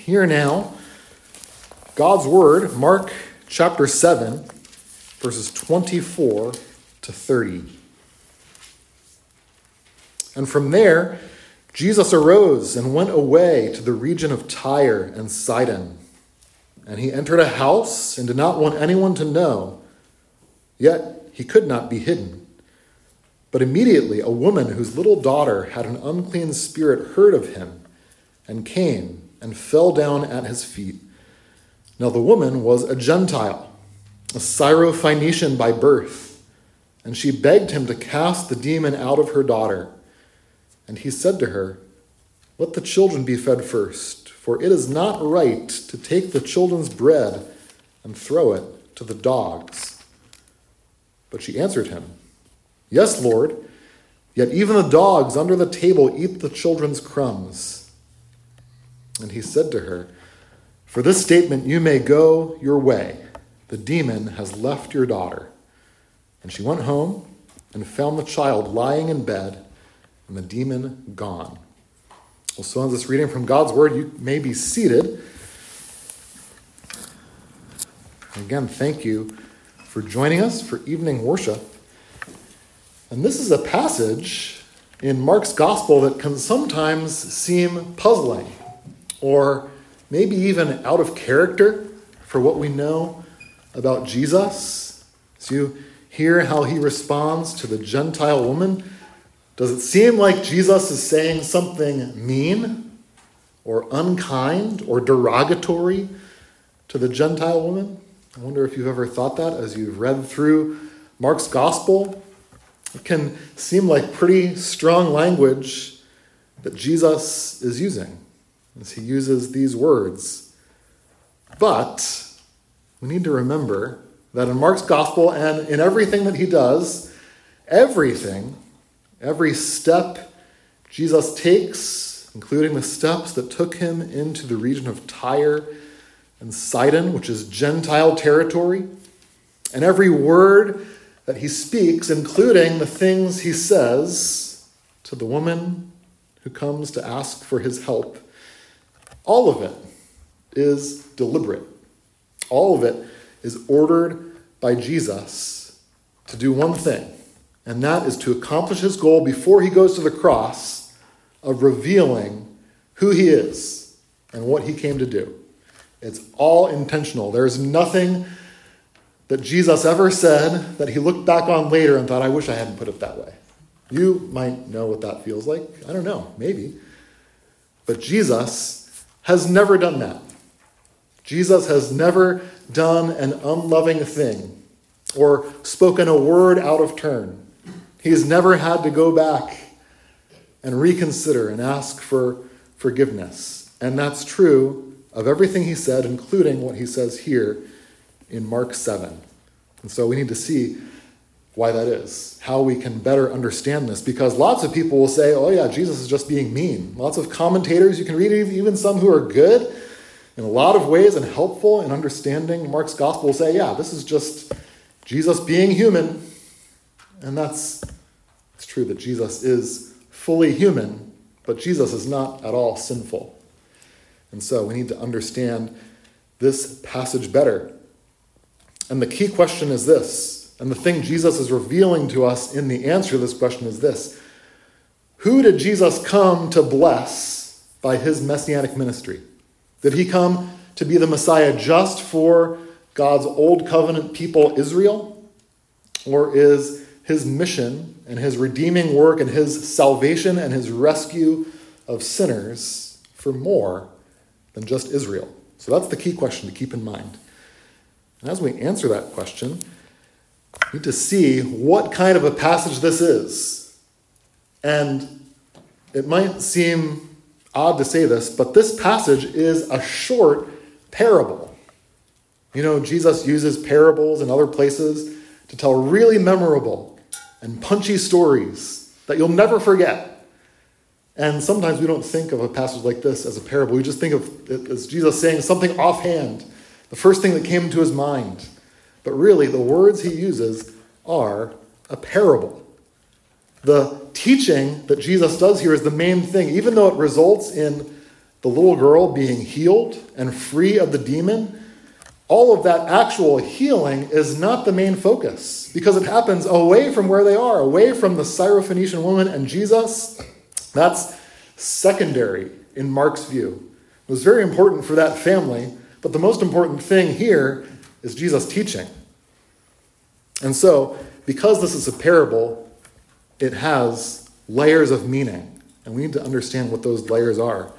Hear now God's word, Mark chapter 7, verses 24 to 30. And from there, Jesus arose and went away to the region of Tyre and Sidon. And he entered a house and did not want anyone to know, yet he could not be hidden. But immediately a woman whose little daughter had an unclean spirit heard of him and came and fell down at his feet. Now the woman was a Gentile, a Syrophoenician by birth, and she begged him to cast the demon out of her daughter. And he said to her, "Let the children be fed first, for it is not right to take the children's bread and throw it to the dogs." But she answered him, "Yes, Lord, yet even the dogs under the table eat the children's crumbs." And he said to her, "For this statement you may go your way. The demon has left your daughter." And she went home and found the child lying in bed and the demon gone. Well, so on this reading from God's word, you may be seated. Again, thank you for joining us for evening worship. And this is a passage in Mark's gospel that can sometimes seem puzzling or maybe even out of character for what we know about Jesus. As you hear how he responds to the Gentile woman, does it seem like Jesus is saying something mean or unkind or derogatory to the Gentile woman? I wonder if you've ever thought that as you've read through Mark's gospel. It can seem like pretty strong language that Jesus is using as he uses these words. But we need to remember that in Mark's gospel and in everything that he does, every step Jesus takes, including the steps that took him into the region of Tyre and Sidon, which is Gentile territory, and every word that he speaks, including the things he says to the woman who comes to ask for his help, all of it is deliberate. All of it is ordered by Jesus to do one thing, and that is to accomplish his goal before he goes to the cross of revealing who he is and what he came to do. It's all intentional. There's nothing that Jesus ever said that he looked back on later and thought, "I wish I hadn't put it that way." You might know what that feels like. I don't know, maybe. But Jesus has never done that. Jesus has never done an unloving thing or spoken a word out of turn. He's never had to go back and reconsider and ask for forgiveness. And that's true of everything he said, including what he says here in Mark 7. And so we need to see why that is, how we can better understand this, because lots of people will say, "Oh yeah, Jesus is just being mean." Lots of commentators, you can read even some who are good in a lot of ways and helpful in understanding Mark's gospel, will say, "Yeah, this is just Jesus being human." And it's true that Jesus is fully human, but Jesus is not at all sinful. And so we need to understand this passage better. And the key question is this, and the thing Jesus is revealing to us in the answer to this question is this: who did Jesus come to bless by his messianic ministry? Did he come to be the Messiah just for God's old covenant people, Israel? Or is his mission and his redeeming work and his salvation and his rescue of sinners for more than just Israel? So that's the key question to keep in mind. And as we answer that question, we need to see what kind of a passage this is. And it might seem odd to say this, but this passage is a short parable. You know, Jesus uses parables in other places to tell really memorable and punchy stories that you'll never forget. And sometimes we don't think of a passage like this as a parable. We just think of it as Jesus saying something offhand, the first thing that came into his mind. But really, the words he uses are a parable. The teaching that Jesus does here is the main thing, even though it results in the little girl being healed and free of the demon, all of that actual healing is not the main focus because it happens away from where they are, away from the Syrophoenician woman and Jesus. That's secondary in Mark's view. It was very important for that family, but the most important thing here is Jesus' teaching. And so, because this is a parable, it has layers of meaning, and we need to understand what those layers are.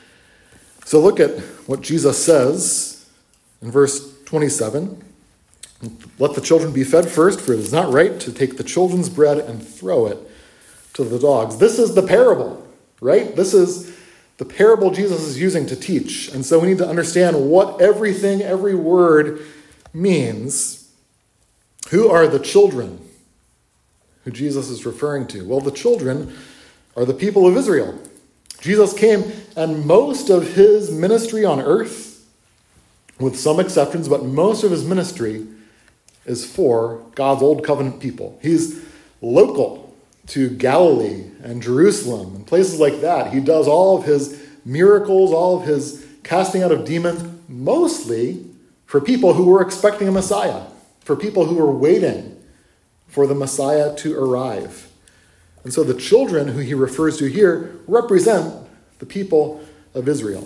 So look at what Jesus says in verse 27. Let the children be fed first, for it is not right to take the children's bread and throw it to the dogs. This is the parable, right? This is the parable Jesus is using to teach. And so we need to understand what everything, every word means. Who are the children who Jesus is referring to? Well, the children are the people of Israel. Jesus came, and most of his ministry on earth, with some exceptions, but most of his ministry is for God's old covenant people. He's local to Galilee and Jerusalem and places like that. He does all of his miracles, all of his casting out of demons, mostly for people who were expecting a Messiah, for people who were waiting for the Messiah to arrive. And so the children who he refers to here represent the people of Israel.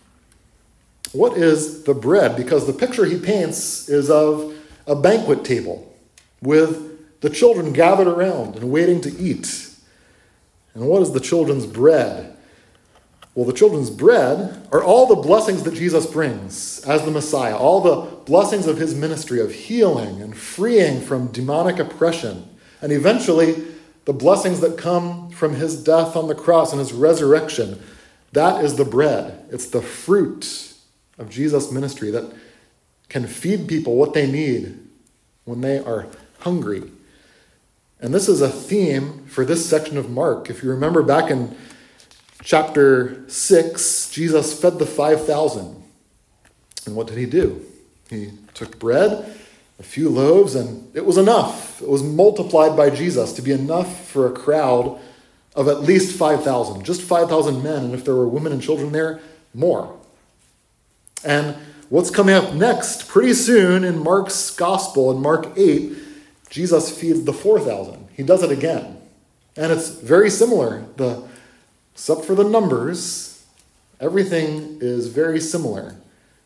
What is the bread? Because the picture he paints is of a banquet table with the children gathered around and waiting to eat. And what is the children's bread? Well, the children's bread are all the blessings that Jesus brings as the Messiah, all the blessings of his ministry of healing and freeing from demonic oppression, and eventually the blessings that come from his death on the cross and his resurrection. That is the bread. It's the fruit of Jesus' ministry that can feed people what they need when they are hungry. And this is a theme for this section of Mark. If you remember back in chapter 6, Jesus fed the 5,000. And what did he do? He took bread, a few loaves, and it was enough. It was multiplied by Jesus to be enough for a crowd of at least 5,000. Just 5,000 men, and if there were women and children there, more. And what's coming up next, pretty soon in Mark's gospel, in Mark 8, Jesus feeds the 4,000. He does it again. And it's very similar. Except for the numbers, everything is very similar.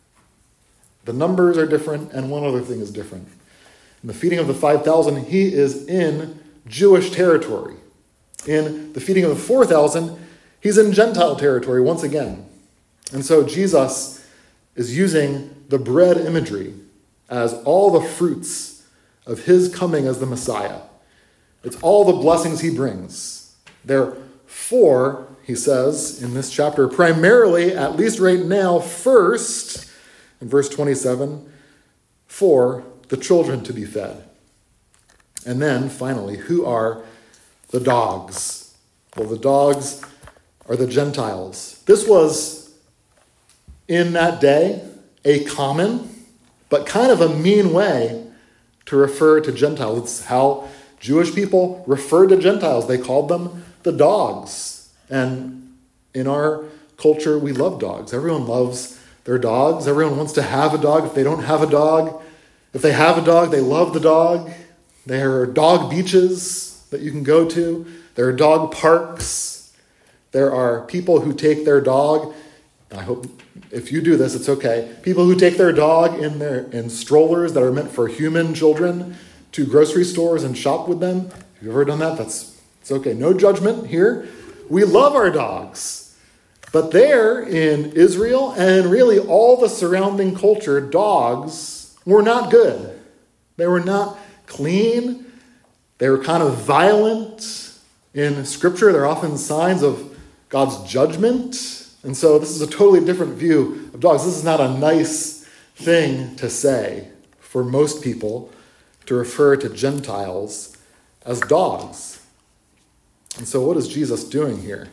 The numbers are different, and one other thing is different. In the feeding of the 5,000, he is in Jewish territory. In the feeding of the 4,000, he's in Gentile territory once again. And so Jesus is using the bread imagery as all the fruits of his coming as the Messiah. It's all the blessings he brings. They're for, he says in this chapter, primarily, at least right now, first, in verse 27, for the children to be fed. And then, finally, who are the dogs? Well, the dogs are the Gentiles. This was, in that day, a common, but kind of a mean way to refer to Gentiles. It's how Jewish people referred to Gentiles. They called them the dogs. And in our culture, we love dogs. Everyone loves their dogs. Everyone wants to have a dog. If they don't have a dog, if they have a dog, they love the dog. There are dog beaches that you can go to. There are dog parks. There are people who take their dog. I hope if you do this, it's okay. People who take their dog in strollers that are meant for human children to grocery stores and shop with them. If you've ever done that, it's okay. No judgment here. We love our dogs. But there in Israel and really all the surrounding culture, dogs were not good. They were not clean. They were kind of violent. In Scripture, they're often signs of God's judgment. And so this is a totally different view of dogs. This is not a nice thing to say for most people to refer to Gentiles as dogs. And so what is Jesus doing here?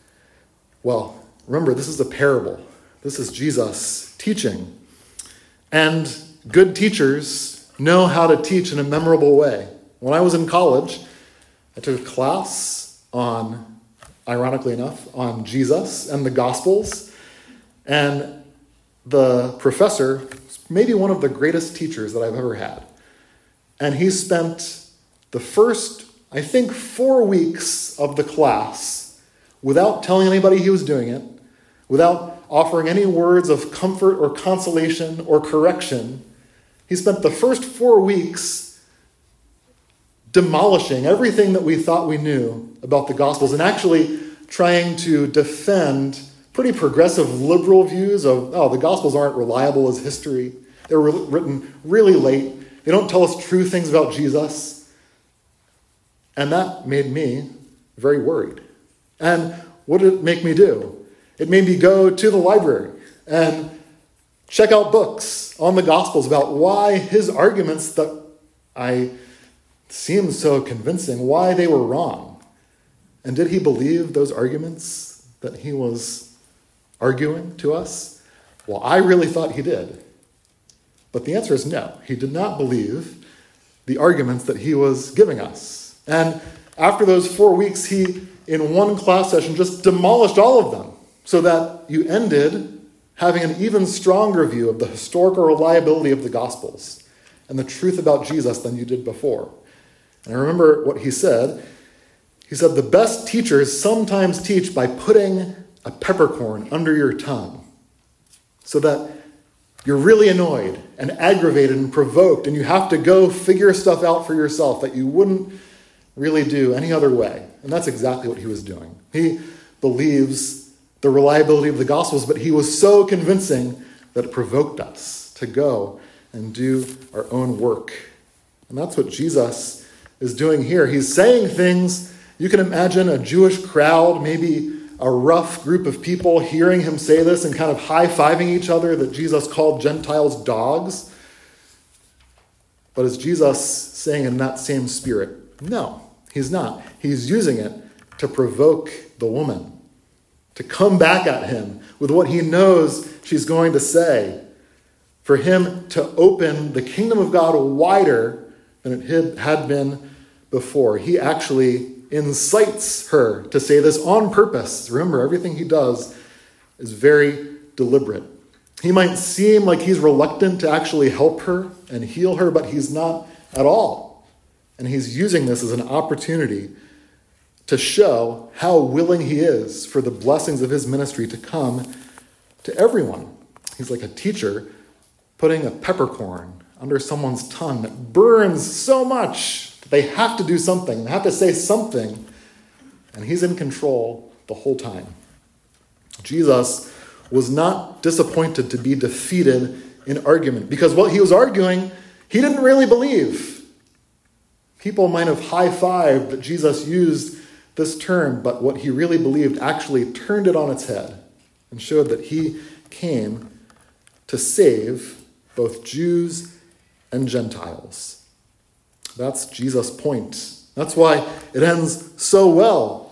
Well, remember, this is a parable. This is Jesus teaching. And good teachers know how to teach in a memorable way. When I was in college, I took a class on, ironically enough, on Jesus and the Gospels. And the professor, maybe one of the greatest teachers that I've ever had. And he spent the first, I think, 4 weeks of the class without telling anybody he was doing it, without offering any words of comfort or consolation or correction. He spent the first 4 weeks demolishing everything that we thought we knew about the Gospels and actually trying to defend pretty progressive liberal views of, the Gospels aren't reliable as history. They were written really late. They don't tell us true things about Jesus. And that made me very worried. And what did it make me do? It made me go to the library and check out books on the Gospels about why his arguments that I seemed so convincing, why they were wrong. And did he believe those arguments that he was arguing to us? Well, I really thought he did. But the answer is no. He did not believe the arguments that he was giving us. And after those 4 weeks, he, in one class session, just demolished all of them so that you ended having an even stronger view of the historical reliability of the Gospels and the truth about Jesus than you did before. And I remember what he said. He said, the best teachers sometimes teach by putting a peppercorn under your tongue so that you're really annoyed and aggravated and provoked, and you have to go figure stuff out for yourself that you wouldn't really do any other way. And that's exactly what he was doing. He believes the reliability of the Gospels, but he was so convincing that it provoked us to go and do our own work. And that's what Jesus is doing here. He's saying things. You can imagine a Jewish crowd, maybe a rough group of people hearing him say this and kind of high-fiving each other that Jesus called Gentiles dogs. But is Jesus saying in that same spirit? No, he's not. He's using it to provoke the woman, to come back at him with what he knows she's going to say, for him to open the kingdom of God wider than it had been before. He actually incites her to say this on purpose. Remember, everything he does is very deliberate. He might seem like he's reluctant to actually help her and heal her, but he's not at all. And he's using this as an opportunity to show how willing he is for the blessings of his ministry to come to everyone. He's like a teacher putting a peppercorn under someone's tongue that burns so much that they have to do something, they have to say something, and he's in control the whole time. Jesus was not disappointed to be defeated in argument, because what he was arguing, he didn't really believe. People might have high-fived that Jesus used this term, but what he really believed actually turned it on its head and showed that he came to save both Jews and Gentiles. That's Jesus' point. That's why it ends so well.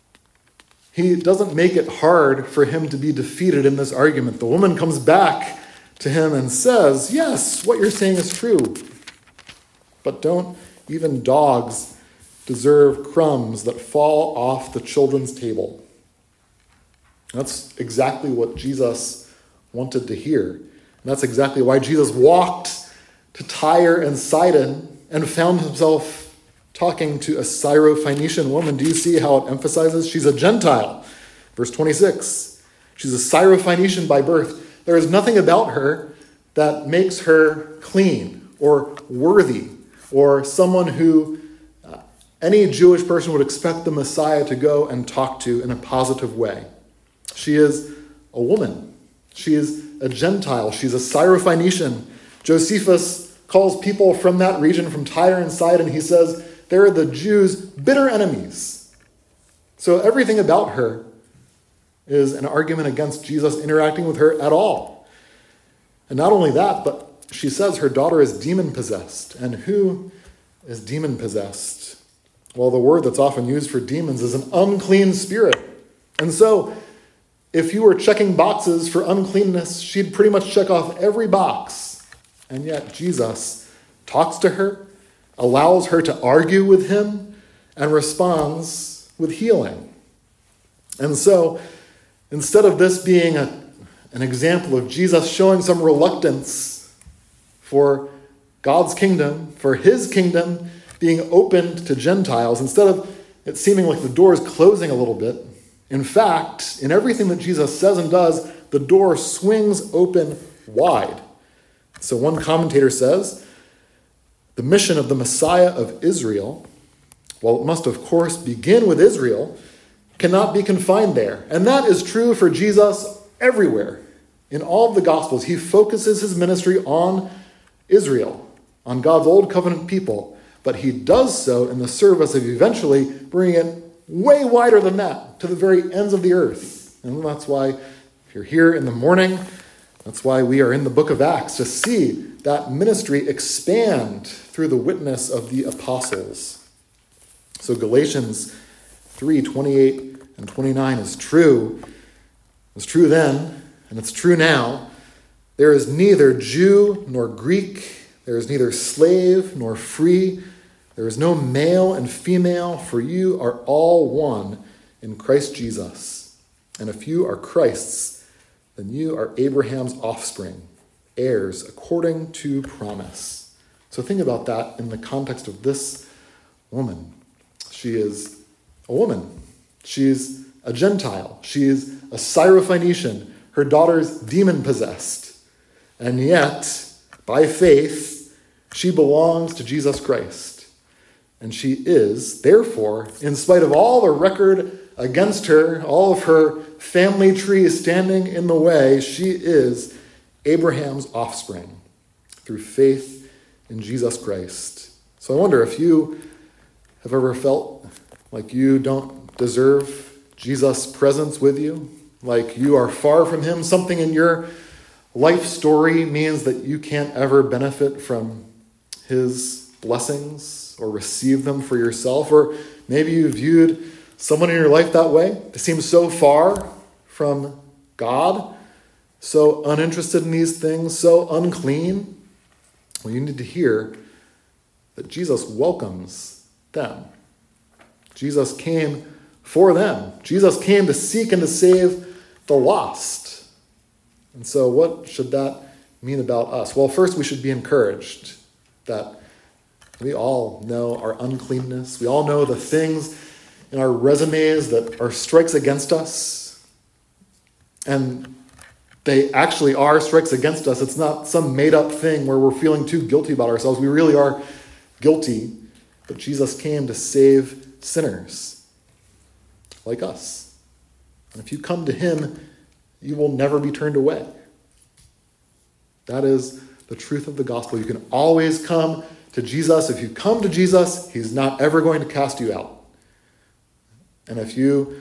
He doesn't make it hard for him to be defeated in this argument. The woman comes back to him and says, yes, what you're saying is true. But don't even dogs deserve crumbs that fall off the children's table? That's exactly what Jesus wanted to hear. And that's exactly why Jesus walked to Tyre and Sidon and found himself talking to a Syrophoenician woman. Do you see how it emphasizes? She's a Gentile. Verse 26. She's a Syrophoenician by birth. There is nothing about her that makes her clean or worthy or someone who any Jewish person would expect the Messiah to go and talk to in a positive way. She is a woman. She is a Gentile. She's a Syrophoenician. Josephus calls people from that region, from Tyre and Sidon, he says, they're the Jews' bitter enemies. So everything about her is an argument against Jesus interacting with her at all. And not only that, but she says her daughter is demon-possessed. And who is demon-possessed? Well, the word that's often used for demons is an unclean spirit. And so, if you were checking boxes for uncleanness, she'd pretty much check off every box. And yet Jesus talks to her, allows her to argue with him, and responds with healing. And so, instead of this being an an example of Jesus showing some reluctance for God's kingdom, for his kingdom being opened to Gentiles, instead of it seeming like the door is closing a little bit. In fact, in everything that Jesus says and does, the door swings open wide. So one commentator says, the mission of the Messiah of Israel, while it must of course begin with Israel, cannot be confined there. And that is true for Jesus everywhere. In all of the Gospels, he focuses his ministry on Israel, on God's old covenant people. But he does so in the service of eventually bringing it way wider than that, to the very ends of the earth. And that's why, if you're here in the morning, that's why we are in the book of Acts, to see that ministry expand through the witness of the apostles. So Galatians 3:28 and 29 is true. It was true then, and it's true now. There is neither Jew nor Greek. There is neither slave nor free. There is no male and female, for you are all one in Christ Jesus. And if you are Christ's, then you are Abraham's offspring, heirs according to promise. So think about that in the context of this woman. She is a woman. She's a Gentile. She is a Syrophoenician. Her daughter's demon-possessed. And yet, by faith, she belongs to Jesus Christ. And she is, therefore, in spite of all the record against her, all of her family tree standing in the way, she is Abraham's offspring through faith in Jesus Christ. So I wonder if you have ever felt like you don't deserve Jesus' presence with you, like you are far from him. Something in your life story means that you can't ever benefit from his blessings or receive them for yourself. Or maybe you viewed someone in your life that way. They seem so far from God, so uninterested in these things, so unclean. Well, you need to hear that Jesus welcomes them. Jesus came for them. Jesus came to seek and to save the lost. And so what should that mean about us? Well, first we should be encouraged that we all know our uncleanness. We all know the things in our resumes that are strikes against us. And they actually are strikes against us. It's not some made-up thing where we're feeling too guilty about ourselves. We really are guilty. But Jesus came to save sinners like us. And if you come to him, you will never be turned away. That is the truth of the gospel. You can always come to Jesus. If you come to Jesus, he's not ever going to cast you out. And if you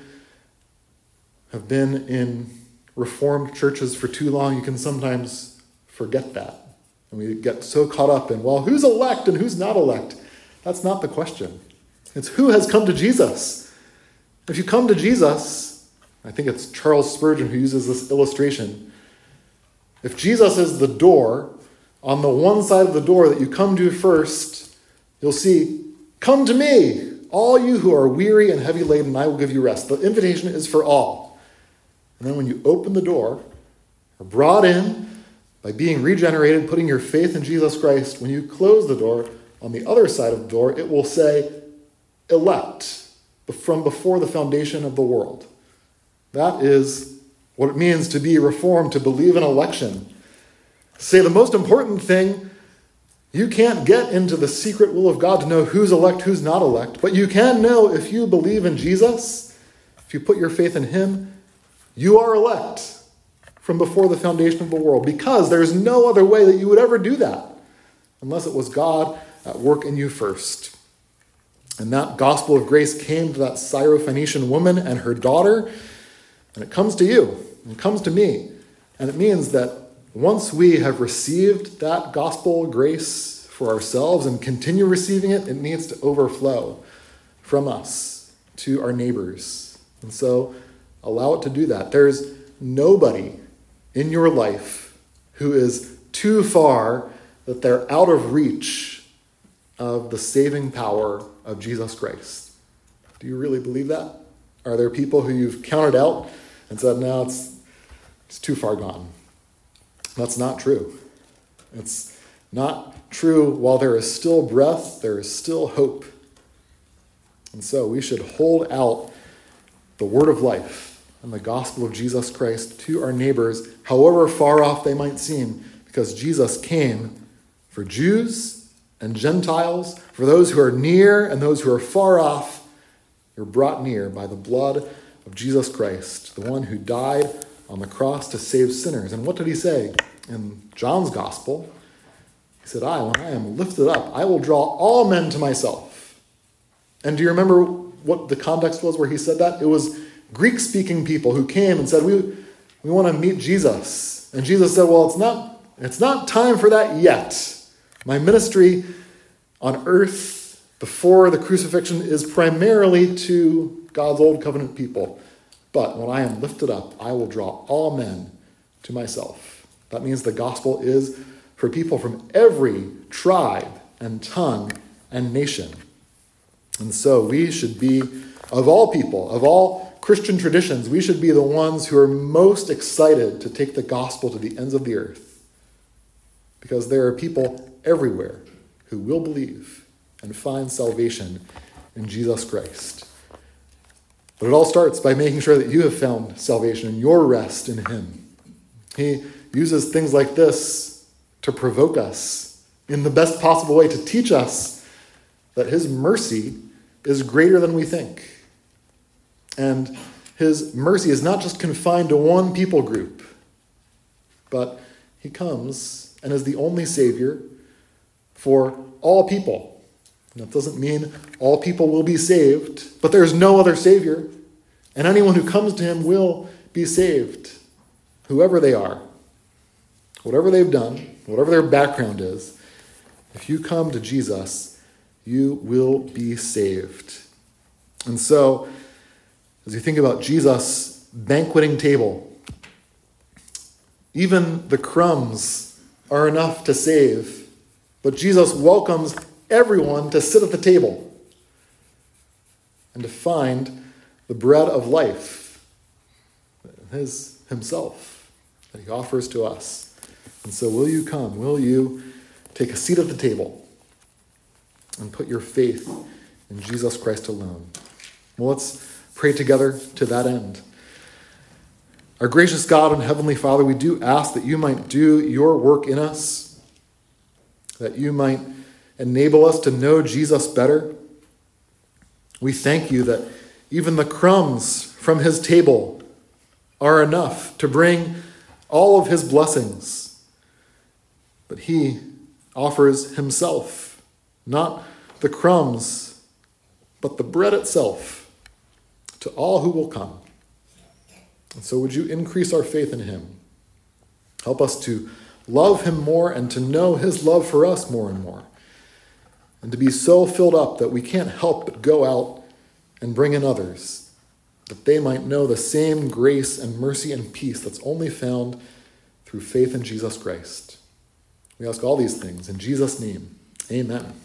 have been in Reformed churches for too long, you can sometimes forget that. And we get so caught up in, well, who's elect and who's not elect? That's not the question. It's who has come to Jesus. If you come to Jesus, I think it's Charles Spurgeon who uses this illustration. If Jesus is the door, on the one side of the door that you come to first, you'll see, come to me, all you who are weary and heavy laden, and I will give you rest. The invitation is for all. And then when you open the door, are brought in by being regenerated, putting your faith in Jesus Christ, when you close the door, on the other side of the door, it will say, elect, from before the foundation of the world. That is what it means to be reformed, to believe in election. Say the most important thing, you can't get into the secret will of God to know who's elect, who's not elect, but you can know if you believe in Jesus, if you put your faith in him, you are elect from before the foundation of the world, because there's no other way that you would ever do that unless it was God at work in you first. And that gospel of grace came to that Syrophoenician woman and her daughter, and it comes to you, and it comes to me. And it means that once we have received that gospel grace for ourselves and continue receiving it, it needs to overflow from us to our neighbors. And so allow it to do that. There's nobody in your life who is too far that they're out of reach of the saving power of Jesus Christ. Do you really believe that? Are there people who you've counted out and said, no, It's too far gone. That's not true. It's not true. While there is still breath, there is still hope. And so we should hold out the word of life and the gospel of Jesus Christ to our neighbors, however far off they might seem, because Jesus came for Jews and Gentiles, for those who are near and those who are far off. You're brought near by the blood of Jesus Christ, the one who died on the cross to save sinners. And what did he say in John's gospel? He said, when I am lifted up, I will draw all men to myself. And do you remember what the context was where he said that? It was Greek-speaking people who came and said, we want to meet Jesus. And Jesus said, well, it's not time for that yet. My ministry on earth before the crucifixion is primarily to God's old covenant people. But when I am lifted up, I will draw all men to myself. That means the gospel is for people from every tribe and tongue and nation. And so we should be, of all people, of all Christian traditions, we should be the ones who are most excited to take the gospel to the ends of the earth. Because there are people everywhere who will believe and find salvation in Jesus Christ. But it all starts by making sure that you have found salvation and your rest in him. He uses things like this to provoke us in the best possible way, to teach us that his mercy is greater than we think. And his mercy is not just confined to one people group, but he comes and is the only Savior for all people. And that doesn't mean all people will be saved, but there's no other Savior. And anyone who comes to him will be saved, whoever they are, whatever they've done, whatever their background is. If you come to Jesus, you will be saved. And so, as you think about Jesus' banqueting table, even the crumbs are enough to save. But Jesus welcomes everyone to sit at the table and to find the bread of life, himself, that he offers to us. And so will you come? Will you take a seat at the table and put your faith in Jesus Christ alone? Well, let's pray together to that end. Our gracious God and Heavenly Father, we do ask that you might do your work in us, that you might enable us to know Jesus better. We thank you that even the crumbs from his table are enough to bring all of his blessings. But he offers himself, not the crumbs, but the bread itself, to all who will come. And so would you increase our faith in him? Help us to love him more and to know his love for us more and more. And to be so filled up that we can't help but go out and bring in others, that they might know the same grace and mercy and peace that's only found through faith in Jesus Christ. We ask all these things in Jesus' name. Amen.